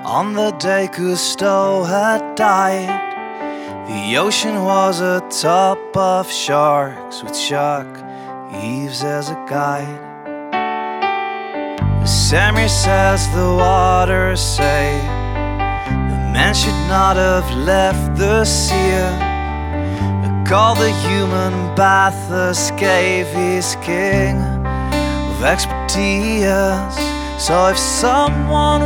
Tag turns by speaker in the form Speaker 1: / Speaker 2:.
Speaker 1: On the day Cousteau had died, the ocean was a top of sharks, with Chuck Eaves as a guide. Samir says the waters say the man should not have left the sea. Call the human bathers gave his king of expertise. So if someone